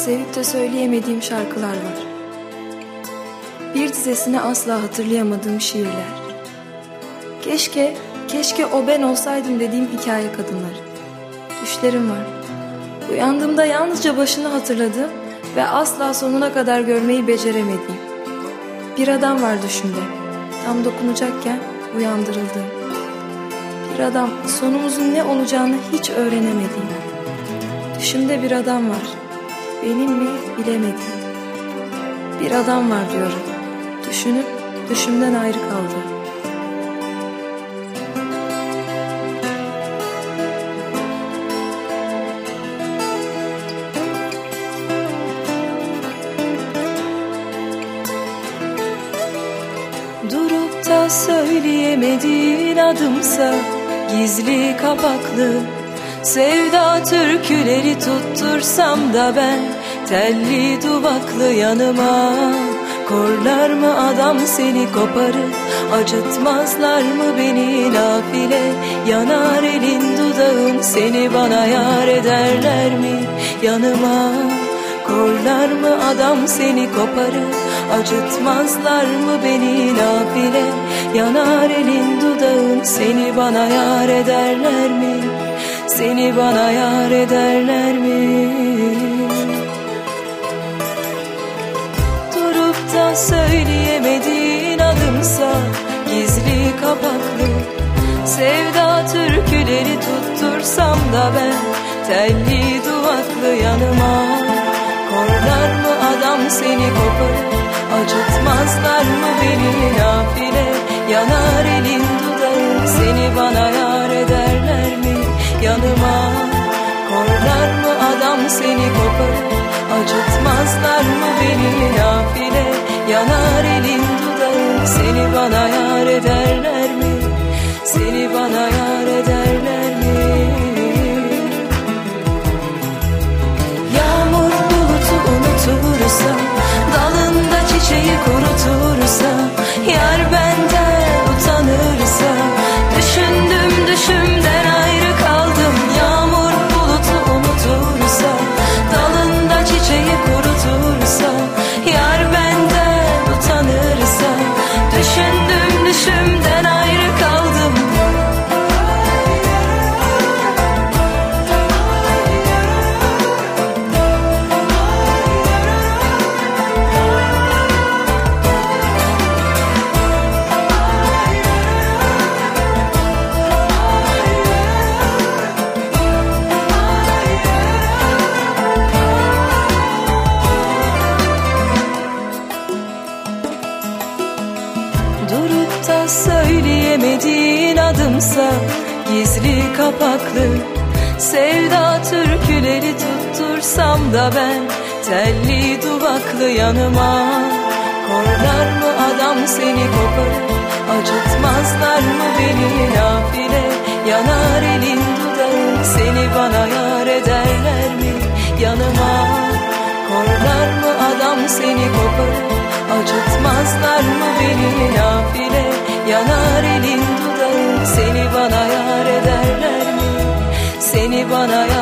Sevip de söyleyemediğim şarkılar var. Bir dizesine asla hatırlayamadığım şiirler. Keşke o ben olsaydım dediğim hikaye kadınları. Düşlerim var. Uyandığımda yalnızca başını hatırladığım ve asla sonuna kadar görmeyi beceremediğim. Bir adam var düşümde. Tam dokunacakken uyandırıldım. Bir adam, sonumuzun ne olacağını hiç öğrenemediğim. Düşümde bir adam var. Benim mi bilemediğim. Bir adam var diyorum. Düşünüp düşümden ayrı kaldı. Durup da söyleyemediğin adımsa gizli kapaklı sevda türküleri tuttursam da ben telli duvaklı yanıma korlar mı adam seni koparıp acıtmazlar mı beni nafile yanar elin dudağın seni bana yar ederler mi yanıma korlar mı adam seni koparıp acıtmazlar mı beni nafile yanar elin dudağın seni bana yar ederler mi seni bana yar ederler mi? Durup da söyleyemediğin adımsa gizli kapaklı sevda türküleri tuttursam da ben telli duvaklı yanıma korlar mı adam seni koparıp acıtmazlar mı beni nafile yanar elin dudağın seni bana yar ederler mi yanıma korlar mı adam seni koparıp acıtmazlar mı beni nafile yanar elin dudağın seni bana yar ederler mi seni bana yar ederler mi? Yağmur bulutu unutursa dalında çiçeği kurutursa yar benden utanırsa düşündüm düşümden ayrı kaldım yağmur bulutu unutursa dalında çiçeği kurutursa yar benden utanırsa düşündüm düşümden ayrı kaldım. Durup da söyleyemediğin adımsa gizli kapaklı sevda türküleri tuttursam da ben telli duvaklı yanıma korlar mı adam seni koparıp acıtmazlar mı beni nafile yanar elin dudağın seni bana yar ederler mi yanıma korlar mı adam seni koparıp acıtmazlar mı beni nafile yanar elin dudağın seni bana yar ederler mi seni bana yar